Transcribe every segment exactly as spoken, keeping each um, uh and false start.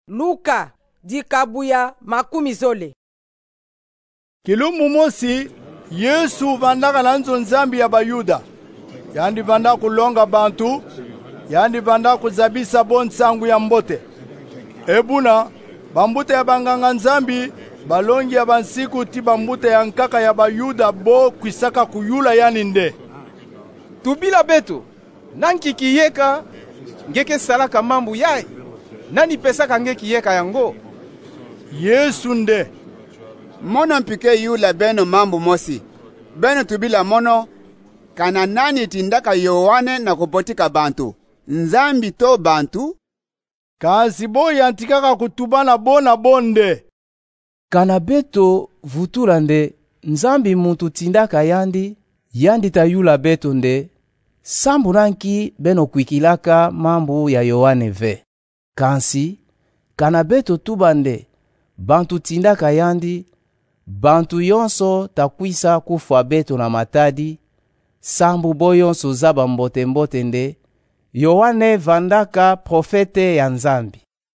Luka dikabuya makumi zole. Kilumu mosi Yesu vandaka na nzambi ya Bayuda. Yandi vanda kulonga bantu, yandi vanda kuzabisa bonsangu ya mbote. Ebuna bambute ya banganga nzambi balongi ya bansiku ti bambute ya nkaka ya Bayuda bo kwisaka kuyula yani nde. Tubila beto nankiki yeka ngeke salaka mambu yai nani pesaka ngeki yeka yango. Yesu nde mono mpike yula beno mambu mosi beno tubila mono kana nani tindaka Yohane na kupotika bantu nzambi to bantu kasi boya antikaka kutubana bona bonde kana beto vutula nde nzambi muntu tindaka yandi yandi tayula beto nde sambu nanki beno kwikilaka mambu ya Yohane ve kansi kana beto tubande bantu tindaka yandi bantu yonso takwisa kufwa beto na matadi sambu boyonso zaba mbote mbote nde Yohane vandaka profete ya nzambi.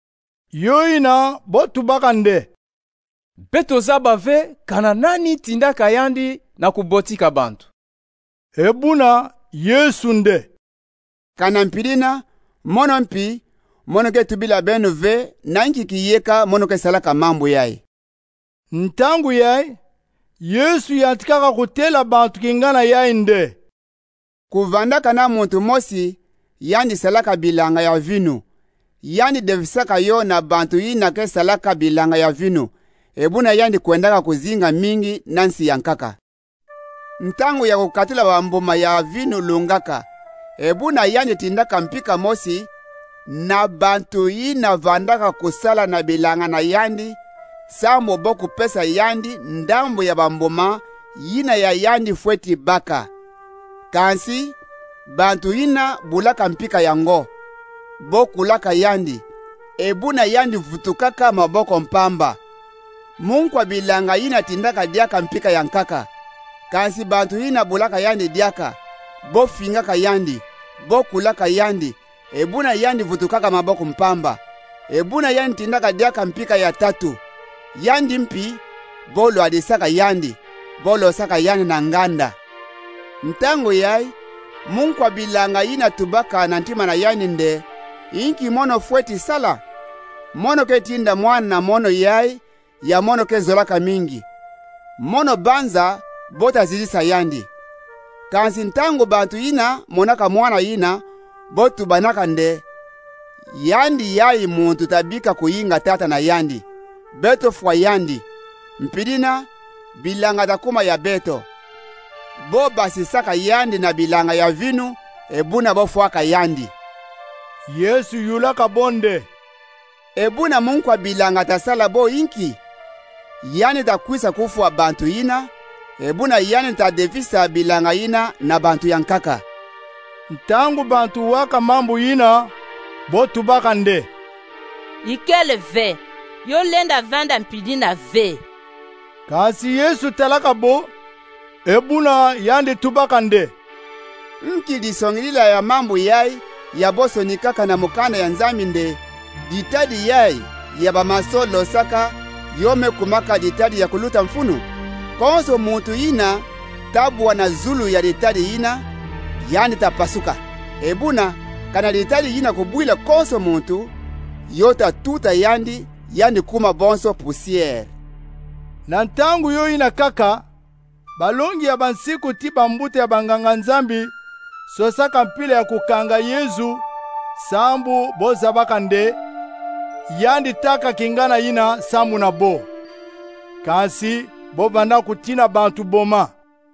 Yoina botubaka nde beto zaba ve kana nani tindaka yandi na kubotika bantu. Ebuna Yesu nde kana mpidina mono mpi mono ke tubila beno ve nanki kiyeka mono ke salaka mambo yai. Ntangu yai Yesu yatikaka kutela bantu kingana yai nde kuvanda kana muntu mosi yandi salaka bilanga ya vino yandi devisaka yo na bantu yina ke salaka bilanga ya vino ebuna yandi kwendaka kuzinga mingi nansi yankaka ntangu ya kukatula bamboma ya vino lungaka ebuna yandi tindaka mpika mosi na bantu yina vandaka kusala na bilanga na yandi sambo boku pesa yandi ndambo ya bamboma yina ya yandi fweti baka kansi bantu yina bulaka mpika yango bokulaka yandi ebuna yandi vutukaka maboko mpamba munkwa bilanga yina tindaka diaka mpika yankaka kansi bantu yina bulaka yandi diaka bofingaka yandi bokulaka yandi ebuna yandi vutukaka maboko mpamba ebuna yandi tindaka diaka mpika ya tatu yandi mpi bolo adisaka yandi bolo saka yandi na nganda ntango yai munkwa bilanga yina tubaka na ntima na yandi nde inki mono fweti sala mono ke tinda mwana na mono yai ya mono ke zolaka mingi mono banza bota zidisa yandi kansi ntango bantu yina monaka mwana yina botu banaka nde yandi yai muntu tabika kuyinga tata na yandi beto fwa yandi mpidina bilanga takuma ya beto bo basi saka yandi na bilanga ya vinu ebuna bofwaka yandi. Yesu yulaka bonde ebuna munkwa bilanga tasala bo inki yani takwisa kufwa bantu yina ebuna yani tadefisa bilanga yina na bantu yankaka ntangu bantu waka mambu yina botubaka nde ikele ve yo lenda vanda mpidina ve kasi Yesu talaka bo ebuna yandi tubaka nde nkili songilila ya mambo yai ya boso nikaka na mukana ya nzami nde ditadi yai ya bamaso losaka yome kumaka ditadi ya kuluta mfunu konso muntu yina tabuwa na zulu ya ditadi yina yandi tapasuka ebuna kana ditadi yina kubwila konso muntu yota tuta yandi yandi kuma bonso pusiere na ntangu yo ina kaka balongi ya bansiku ti bambute ya banganga nzambi sosaka mpile ya kukanga Yesu sambu bozabaka nde yandi taka kingana yina sambu na bo kasi bobanda kutina bantu boma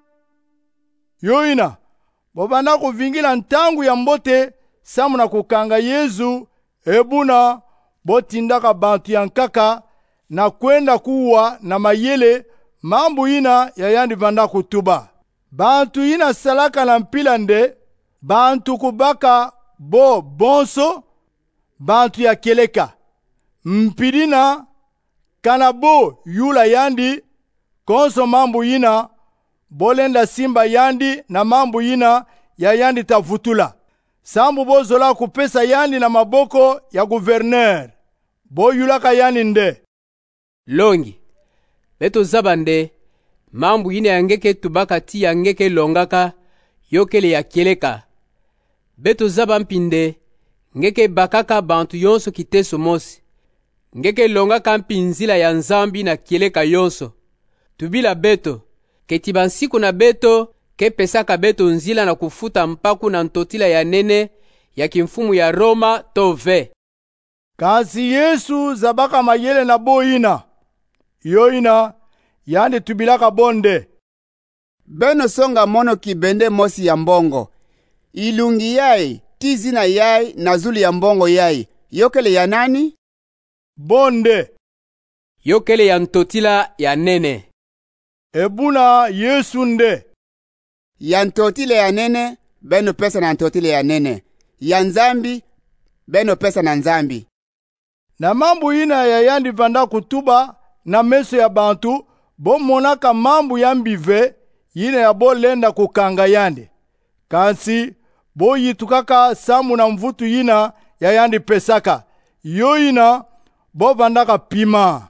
yo ina bobanda kuvingila ntangu ya mbote sambu na kukanga Yesu ebuna botindaka bantu yankaka na kwenda kuwa na mayele mambu yina ya yandi vanda kutuba bantu yina salaka na mpila nde bantu kubaka bo bonso bantu ya keleka mpidina kana bo yula yandi konso mambu yina bolenda simba yandi na mambu yina ya yandi tavutula sambu bozola kupesa yandi na maboko ya gouverneur boyulaka yani nde. Longi beto zabande mambu ine yangeke tubaka ti yangeke longaka yokele ya kieleka. Beto zaba mpinde ngeke bakaka bantu yonso kiteso mosi. Ngeke longaka mpinzila ya nzambi na kieleka yonso. Tubila beto keti bansiku na beto ke pesaka beto nzila na kufuta mpaku na ntotila ya nene ya kimfumu ya Roma to ve. Kasi Yesu zabaka mayele na boina. Yoina yandi tubilaka bonde. Beno songa mono kibende mosi ya mbongo. Ilungi yai, tizina yai, na zuli ya mbongo yai. Yokele ya nani? Bonde. Yokele ya ntotila ya nene. Ebuna Yesu nde. Ya ntotile ya nene, beno pesa na ntotile ya nene. Ya nzambi, beno pesa na nzambi. Na mambu ina ya yandi vanda kutuba na meso ya bantu, bo monaka mambu ya mbive, yine ya bo lenda kukanga yandi. Kansi, bo yitukaka samu na mvutu yina ya yandi pesaka. Yo yina, bo vandaka pima.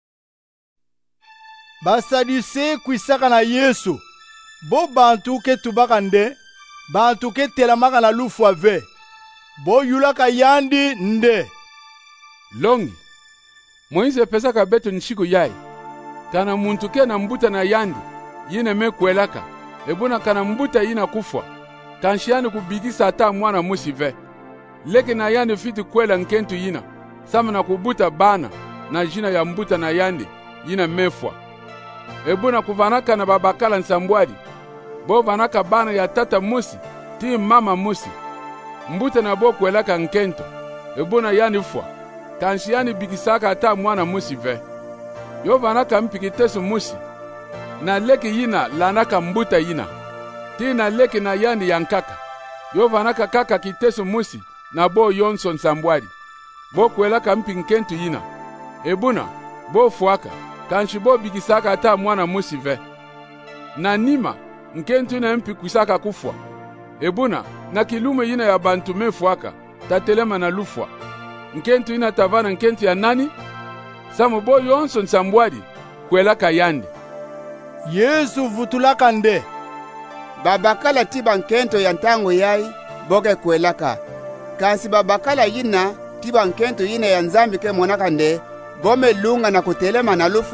Basadise kwisaka na Yesu. Bo bantu ke tubaka nde, bantu ke telamaka na lufu ave. Bo yulaka yandi nde. Longi Moise pesaka beto nshiku yai. Kana muntu ke na mbuta na yandi yine mekwelaka. Ebuna kana mbuta yina kufwa. Kanshiani kubigisa ata mwana musive. Leke na yandi fiti kwela nkentu yina. Sama na kubuta bana na jina ya mbuta na yandi yina mefwa. Ebuna kuvanaka na babakala nsambwadi. Bo vanaka bana ya tata musi ti mama musi. Mbuta na bo kwelaka nkento. Ebuna yani fwa. Kanshiani bigisaka ata mwana musi ve. Yo vanaka mpikitesu musi. Na leki yina lanaka mbuta yina. Ti na leki na yandi yankaka. Yo vanaka kaka kitesu musi na bo yonso nsambwadi. Bo kwelaka mpinkentu yina. Ebuna bo fuaka. Kanshi bo bigisaka ata mwana musi ve. Na nima nkentu na mpi kwisaka kufwa. Ebuna na kilume yina ya bantu mefuaka. Tatelema na lufwa. Nkentu ina tavana nkentu ya nani? Samu bo yonso nsambwadi kwelaka yandi. Yesu vutulaka nde. Babakala tiba nkento ya ntango yai, boge kwelaka. Kasi babakala yina tiba nkento yina ya nzambi ke monaka nde, bome lunga na kutelema na lufu